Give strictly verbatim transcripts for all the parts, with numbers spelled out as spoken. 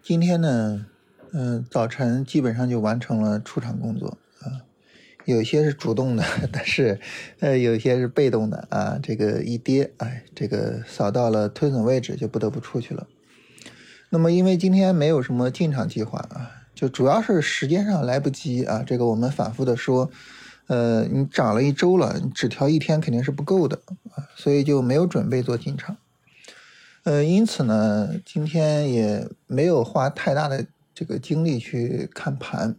今天呢，嗯、呃，早晨基本上就完成了出场工作啊，有些是主动的，但是呃，有些是被动的啊。这个一跌，哎，这个扫到了推损位置，就不得不出去了。那么因为今天没有什么进场计划啊，就主要是时间上来不及啊。这个我们反复的说，呃，你涨了一周了，你只调一天肯定是不够的啊，所以就没有准备做进场。呃，因此呢，今天也没有花太大的这个精力去看盘。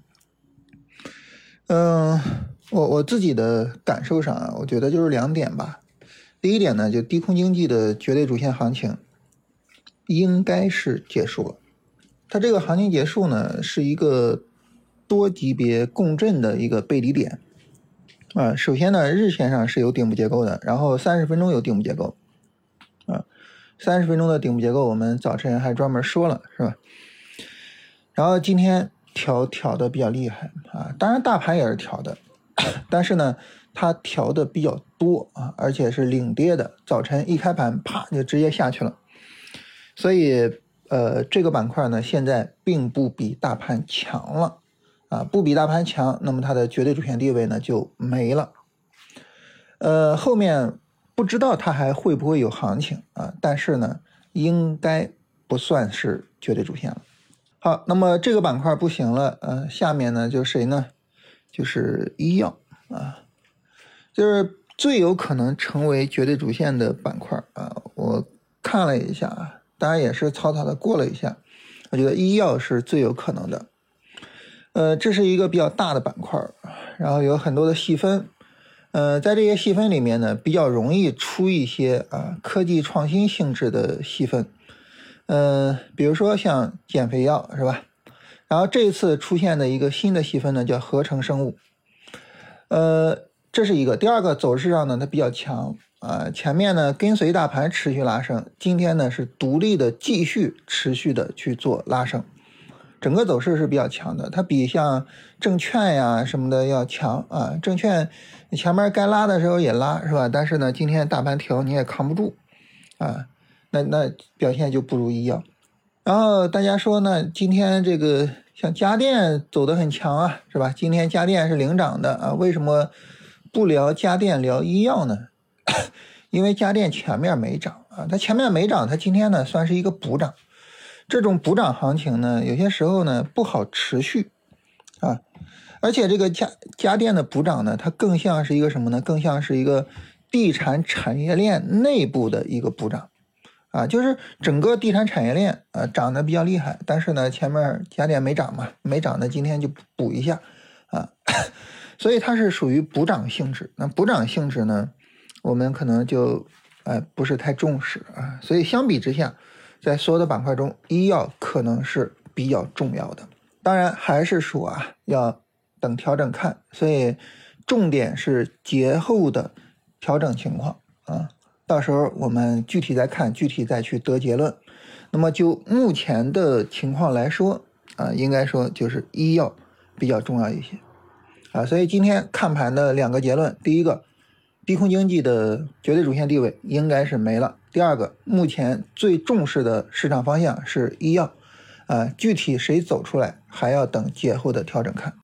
嗯、呃，我我自己的感受上啊，我觉得就是两点吧。第一点呢，就低空经济的绝对主线行情应该是结束了。它这个行情结束呢，是一个多级别共振的一个背离点啊。首先呢，日线上是有顶部结构的，然后三十分钟有顶部结构啊。三十分钟的顶部结构我们早晨还专门说了，是吧？然后今天调调的比较厉害啊，当然大盘也是调的，但是呢它调的比较多啊，而且是领跌的，早晨一开盘啪就直接下去了。所以呃这个板块呢现在并不比大盘强了啊，不比大盘强，那么它的绝对主线地位呢就没了。呃后面不知道它还会不会有行情啊，但是呢应该不算是绝对主线了。好，那么这个板块不行了，呃，下面呢就谁呢？就是医药啊，就是最有可能成为绝对主线的板块啊。我看了一下啊，当然也是草草的过了一下，我觉得医药是最有可能的。呃，这是一个比较大的板块，然后有很多的细分。呃，在这些细分里面呢，比较容易出一些啊科技创新性质的细分。呃，比如说像减肥药是吧？然后这一次出现的一个新的细分呢，叫合成生物。呃，这是一个。第二个走势上呢，它比较强啊、呃，前面呢跟随大盘持续拉升，今天呢是独立的继续持续的去做拉升，整个走势是比较强的。它比像证券呀什么的要强啊。证券你前面该拉的时候也拉是吧？但是呢，今天大盘调你也扛不住啊。那那表现就不如医药。然后大家说呢，今天这个像家电走得很强啊，是吧？今天家电是领涨的啊，为什么不聊家电聊医药呢？因为家电前面没涨啊，它前面没涨，它今天呢算是一个补涨。这种补涨行情呢，有些时候呢不好持续啊，而且这个家家电的补涨呢，它更像是一个什么呢？更像是一个地产产业链内部的一个补涨啊，就是整个地产产业链啊涨得比较厉害，但是呢前面家电没涨嘛，没涨的今天就补一下啊，所以它是属于补涨性质。那补涨性质呢，我们可能就呃不是太重视啊，所以相比之下，在所有的板块中，医药可能是比较重要的。当然还是说啊，要等调整看，所以重点是节后的调整情况啊。到时候我们具体再看，具体再去得结论。那么就目前的情况来说啊，应该说就是医药比较重要一些啊。所以今天看盘的两个结论，第一个，低空经济的绝对主线地位应该是没了。第二个，目前最重视的市场方向是医药啊，具体谁走出来还要等节后的调整看。